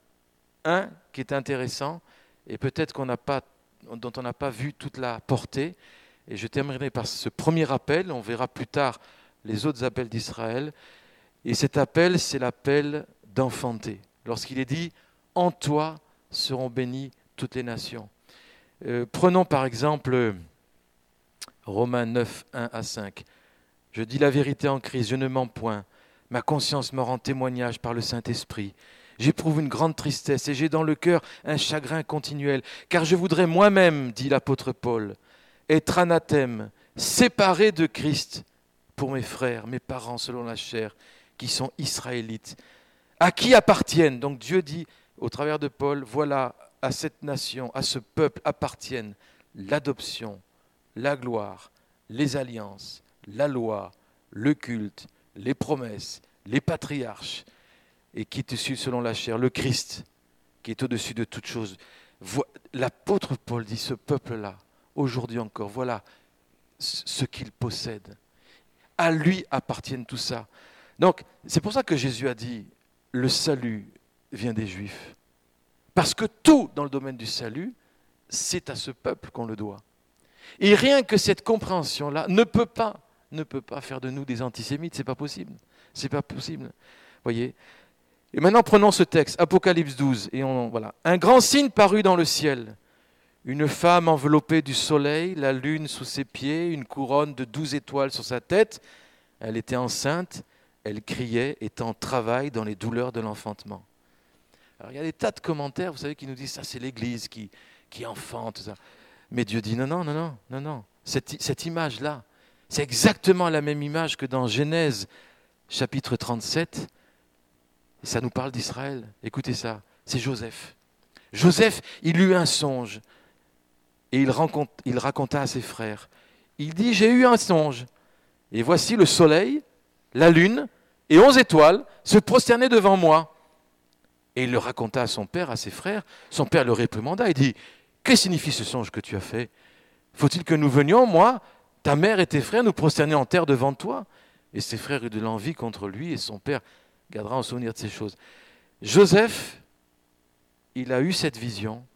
un qui est intéressant et peut-être qu'on n'a pas, dont on n'a pas vu toute la portée. Et je terminerai par ce premier appel, on verra plus tard les autres appels d'Israël. Et cet appel, c'est l'appel d'enfanter. Lorsqu'il est dit « En toi seront bénies toutes les nations ». Euh, prenons par exemple Romains neuf, un à cinq. « Je dis la vérité en Christ, je ne mens point. Ma conscience me rend témoignage par le Saint-Esprit. J'éprouve une grande tristesse et j'ai dans le cœur un chagrin continuel, car je voudrais moi-même, dit l'apôtre Paul, être anathème, séparé de Christ pour mes frères, mes parents selon la chair, qui sont israélites, à qui appartiennent, donc Dieu dit au travers de Paul, voilà, à cette nation, à ce peuple appartiennent l'adoption, la gloire, les alliances, la loi, le culte, les promesses, les patriarches, et qui est issu selon la chair, le Christ, qui est au-dessus de toutes choses. L'apôtre Paul dit, ce peuple-là, aujourd'hui encore, voilà ce qu'il possède. À lui appartiennent tout ça. Donc, c'est pour ça que Jésus a dit, le salut vient des Juifs. Parce que tout dans le domaine du salut, c'est à ce peuple qu'on le doit. Et rien que cette compréhension-là ne peut pas, ne peut pas faire de nous des antisémites, c'est pas possible. C'est pas possible. Voyez. Et maintenant, prenons ce texte, Apocalypse douze, et on, voilà. Un grand signe parut dans le ciel. Une femme enveloppée du soleil, la lune sous ses pieds, une couronne de douze étoiles sur sa tête. Elle était enceinte, elle criait, étant en travail dans les douleurs de l'enfantement. Alors il y a des tas de commentaires, vous savez, qui nous disent ça, c'est l'Église qui, qui enfante, tout ça. Mais Dieu dit non, non, non, non, non, non. Cette, cette image-là, c'est exactement la même image que dans Genèse chapitre trente-sept. Et ça nous parle d'Israël. Écoutez ça, c'est Joseph. Joseph, il eut un songe. Et il, rencontre, il raconta à ses frères. Il dit, j'ai eu un songe. Et voici le soleil, la lune et onze étoiles se prosternaient devant moi. Et il le raconta à son père, à ses frères. Son père le réprimanda. Il dit, que signifie ce songe que tu as fait? Faut-il que nous venions, moi, ta mère et tes frères, nous prosterner en terre devant toi? Et ses frères eurent de l'envie contre lui et son père gardera en souvenir de ces choses. Joseph, il a eu cette vision.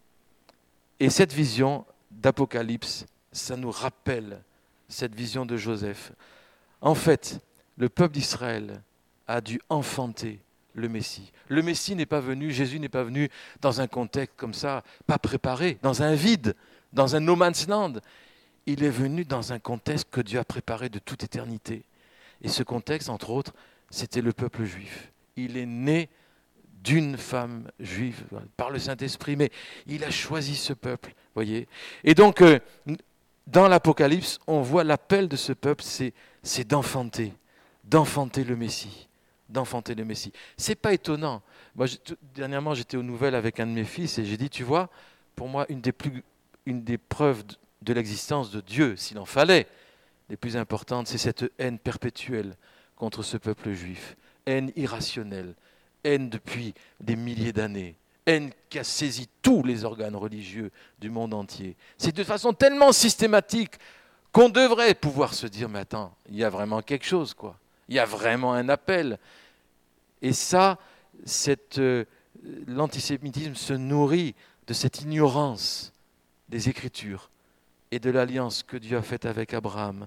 Et cette vision d'Apocalypse, ça nous rappelle cette vision de Joseph. En fait, le peuple d'Israël a dû enfanter le Messie. Le Messie n'est pas venu, Jésus n'est pas venu dans un contexte comme ça, pas préparé, dans un vide, dans un no man's land. Il est venu dans un contexte que Dieu a préparé de toute éternité. Et ce contexte, entre autres, c'était le peuple juif. Il est né d'une femme juive par le Saint-Esprit, mais il a choisi ce peuple, voyez. Et donc, euh, dans l'Apocalypse, on voit l'appel de ce peuple, c'est, c'est d'enfanter, d'enfanter le Messie, d'enfanter le Messie. C'est pas étonnant. Moi, j'ai, tout, dernièrement, j'étais aux nouvelles avec un de mes fils et j'ai dit, tu vois, pour moi, une des plus, une des preuves de, de l'existence de Dieu, s'il en fallait, les plus importantes, c'est cette haine perpétuelle contre ce peuple juif, haine irrationnelle. Haine depuis des milliers d'années, haine qui a saisi tous les organes religieux du monde entier. C'est de façon tellement systématique qu'on devrait pouvoir se dire, mais attends, il y a vraiment quelque chose, quoi. Il y a vraiment un appel. Et ça, cette, euh, l'antisémitisme se nourrit de cette ignorance des Écritures et de l'alliance que Dieu a faite avec Abraham.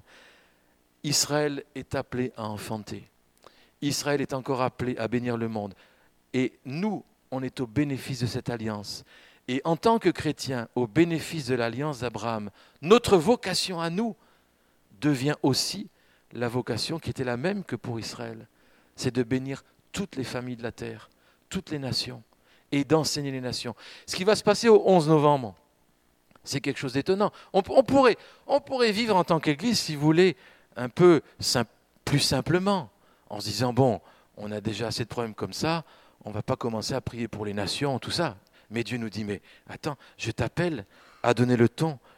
Israël est appelé à enfanter. Israël est encore appelé à bénir le monde. Et nous, on est au bénéfice de cette alliance. Et en tant que chrétiens, au bénéfice de l'alliance d'Abraham, notre vocation à nous devient aussi la vocation qui était la même que pour Israël. C'est de bénir toutes les familles de la terre, toutes les nations, et d'enseigner les nations. Ce qui va se passer au onze novembre, c'est quelque chose d'étonnant. On, on, pourrait, on pourrait vivre en tant qu'Église, si vous voulez, un peu sim- plus simplement, en se disant, bon, on a déjà assez de problèmes comme ça, on ne va pas commencer à prier pour les nations, tout ça. Mais Dieu nous dit, mais attends, je t'appelle à donner le ton,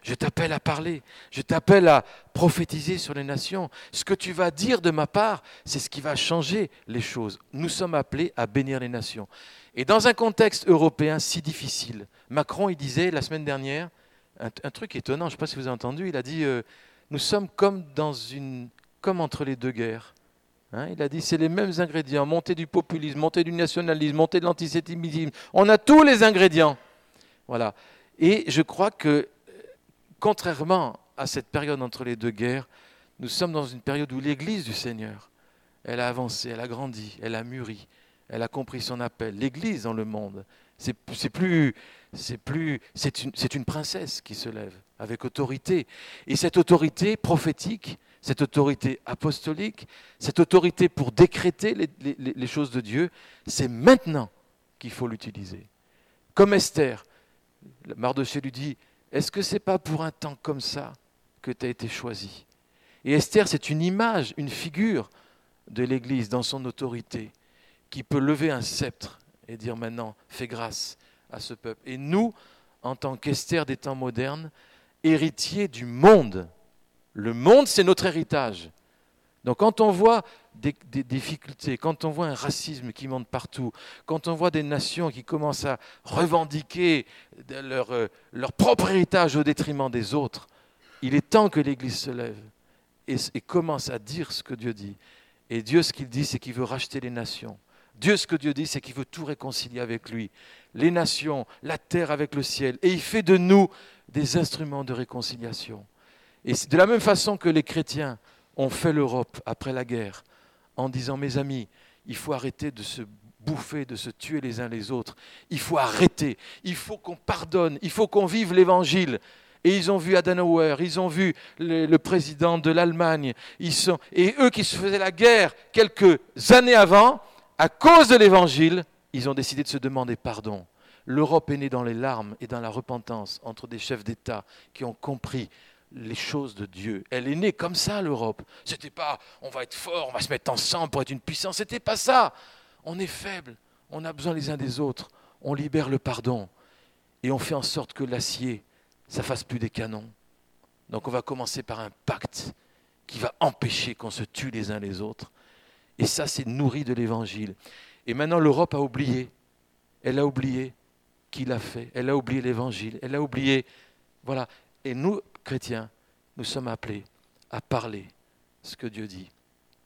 Je t'appelle à parler, je t'appelle à prophétiser sur les nations. Ce que tu vas dire de ma part, c'est ce qui va changer les choses. Nous sommes appelés à bénir les nations. Et dans un contexte européen si difficile, Macron, il disait la semaine dernière, un, un truc étonnant, je ne sais pas si vous avez entendu, il a dit euh, nous sommes comme, dans une, comme entre les deux guerres. Hein, il a dit c'est les mêmes ingrédients, montée du populisme, montée du nationalisme, montée de l'antisémitisme. On a tous les ingrédients. Voilà. Et je crois que, contrairement à cette période entre les deux guerres, nous sommes dans une période où l'Église du Seigneur, elle a avancé, elle a grandi, elle a mûri, elle a compris son appel. L'Église dans le monde, c'est, c'est plus, c'est plus, c'est une, c'est une princesse qui se lève avec autorité. Et cette autorité prophétique, cette autorité apostolique, cette autorité pour décréter les, les, les choses de Dieu, c'est maintenant qu'il faut l'utiliser. Comme Esther, Mardochée lui dit, est-ce que ce n'est pas pour un temps comme ça que tu as été choisi ? Et Esther, c'est une image, une figure de l'Église dans son autorité, qui peut lever un sceptre et dire maintenant, fais grâce à ce peuple. Et nous, en tant qu'Esther des temps modernes, héritiers du monde, le monde, c'est notre héritage. Donc quand on voit des, des difficultés, quand on voit un racisme qui monte partout, quand on voit des nations qui commencent à revendiquer leur, leur propre héritage au détriment des autres, il est temps que l'Église se lève et, et commence à dire ce que Dieu dit. Et Dieu, ce qu'il dit, c'est qu'il veut racheter les nations. Dieu, ce que Dieu dit, c'est qu'il veut tout réconcilier avec lui. Les nations, la terre avec le ciel. Et il fait de nous des instruments de réconciliation. Et c'est de la même façon que les chrétiens ont fait l'Europe après la guerre, en disant, mes amis, il faut arrêter de se bouffer, de se tuer les uns les autres. Il faut arrêter, il faut qu'on pardonne, il faut qu'on vive l'Évangile. Et ils ont vu Adenauer, ils ont vu le, le président de l'Allemagne, ils sont, et eux qui se faisaient la guerre quelques années avant, à cause de l'Évangile, ils ont décidé de se demander pardon. L'Europe est née dans les larmes et dans la repentance entre des chefs d'État qui ont compris les choses de Dieu. Elle est née comme ça, l'Europe. C'était pas, on va être fort, on va se mettre ensemble pour être une puissance. C'était pas ça. On est faible, on a besoin les uns des autres. On libère le pardon et on fait en sorte que l'acier, ça fasse plus des canons. Donc on va commencer par un pacte qui va empêcher qu'on se tue les uns les autres. Et ça, c'est nourri de l'Évangile. Et maintenant, l'Europe a oublié. Elle a oublié qui l'a fait. Elle a oublié l'Évangile. Elle a oublié, voilà. Et nous, chrétiens, nous sommes appelés à parler ce que Dieu dit.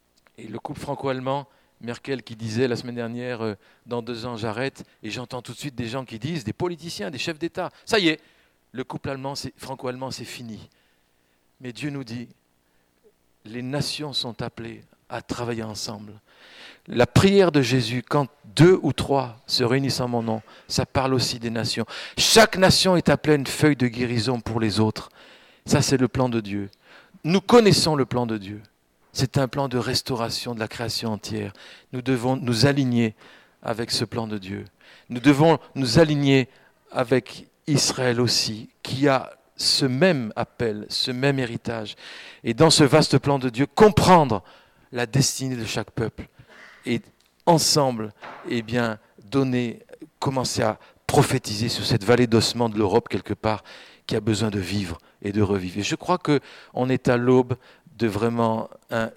Et le couple franco-allemand, Merkel qui disait la semaine dernière, euh, dans deux ans j'arrête, et j'entends tout de suite des gens qui disent, des politiciens, des chefs d'État, ça y est, le couple allemand, c'est, franco-allemand, c'est fini. Mais Dieu nous dit, les nations sont appelées à travailler ensemble. La prière de Jésus, quand deux ou trois se réunissent en mon nom, ça parle aussi des nations. Chaque nation est appelée à une feuille de guérison pour les autres. Ça, c'est le plan de Dieu. Nous connaissons le plan de Dieu. C'est un plan de restauration de la création entière. Nous devons nous aligner avec ce plan de Dieu. Nous devons nous aligner avec Israël aussi, qui a ce même appel, ce même héritage. Et dans ce vaste plan de Dieu, comprendre la destinée de chaque peuple. Et ensemble, eh bien, donner, commencer à prophétiser sur cette vallée d'ossements de l'Europe, quelque part, qui a besoin de vivre et de revivre. Et je crois qu'on est à l'aube de vraiment un,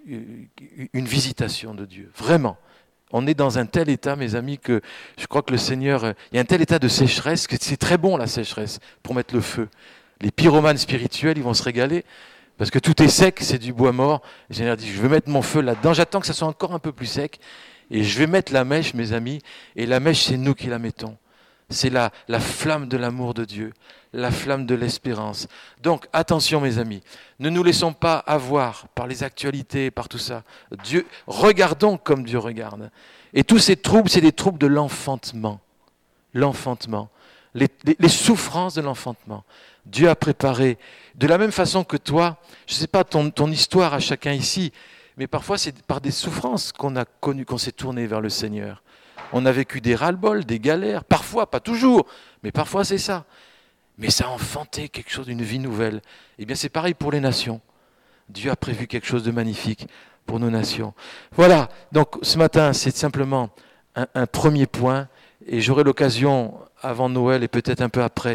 une visitation de Dieu. Vraiment. On est dans un tel état, mes amis, que je crois que le Seigneur... Il y a un tel état de sécheresse que c'est très bon, la sécheresse, pour mettre le feu. Les pyromanes spirituels, ils vont se régaler, parce que tout est sec, c'est du bois mort. Le Seigneur dit, je vais mettre mon feu là-dedans, j'attends que ça soit encore un peu plus sec, et je vais mettre la mèche, mes amis, et la mèche, c'est nous qui la mettons. C'est la, la flamme de l'amour de Dieu, la flamme de l'espérance. Donc, attention mes amis, ne nous laissons pas avoir par les actualités, par tout ça. Dieu, regardons comme Dieu regarde. Et tous ces troubles, c'est des troubles de l'enfantement. L'enfantement. Les, les, les souffrances de l'enfantement. Dieu a préparé, de la même façon que toi, je ne sais pas ton, ton histoire à chacun ici, mais parfois c'est par des souffrances qu'on a connu, qu'on s'est tourné vers le Seigneur. On a vécu des ras-le-bol, des galères, parfois, pas toujours, mais parfois c'est ça. Mais ça a enfanté quelque chose d'une vie nouvelle. Eh bien c'est pareil pour les nations. Dieu a prévu quelque chose de magnifique pour nos nations. Voilà, donc ce matin c'est simplement un, un premier point, et j'aurai l'occasion, avant Noël et peut-être un peu après,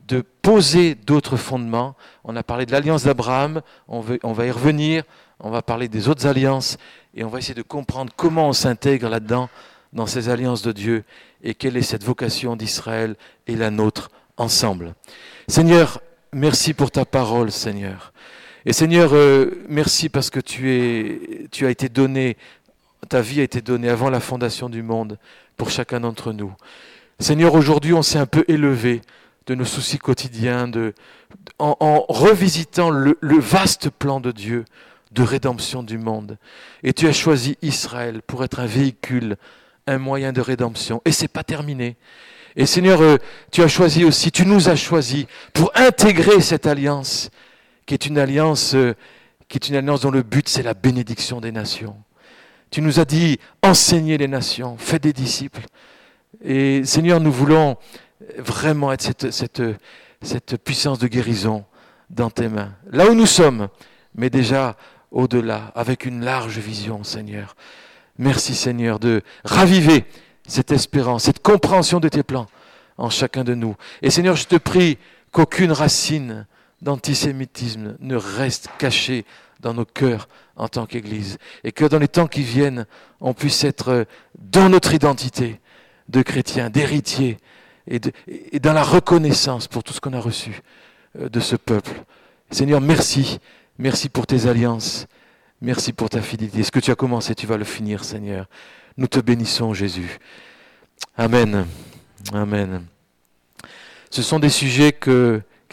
de poser d'autres fondements. On a parlé de l'alliance d'Abraham, on, veut, on va y revenir, on va parler des autres alliances, et on va essayer de comprendre comment on s'intègre là-dedans, dans ces alliances de Dieu, et quelle est cette vocation d'Israël et la nôtre ensemble. Seigneur, merci pour ta parole, Seigneur. Et Seigneur, euh, merci parce que tu, es, tu as été donné, ta vie a été donnée avant la fondation du monde pour chacun d'entre nous. Seigneur, aujourd'hui, on s'est un peu élevé de nos soucis quotidiens, de, en, en revisitant le, le vaste plan de Dieu de rédemption du monde. Et tu as choisi Israël pour être un véhicule, un moyen de rédemption. Et c'est pas terminé. Et Seigneur, euh, tu as choisi aussi, tu nous as choisi pour intégrer cette alliance, qui est une alliance, euh, qui est une alliance dont le but c'est la bénédiction des nations. Tu nous as dit, enseignez les nations, faites des disciples. Et Seigneur, nous voulons vraiment être cette, cette, cette puissance de guérison dans tes mains. Là où nous sommes, mais déjà au-delà, avec une large vision, Seigneur. Merci, Seigneur, de raviver cette espérance, cette compréhension de tes plans en chacun de nous. Et Seigneur, je te prie qu'aucune racine d'antisémitisme ne reste cachée dans nos cœurs en tant qu'Église. Et que dans les temps qui viennent, on puisse être dans notre identité de chrétiens, d'héritiers, et, de, et dans la reconnaissance pour tout ce qu'on a reçu de ce peuple. Seigneur, merci. Merci pour tes alliances. Merci pour ta fidélité. Ce que tu as commencé, tu vas le finir, Seigneur. Nous te bénissons, Jésus. Amen. Amen. Ce sont des sujets que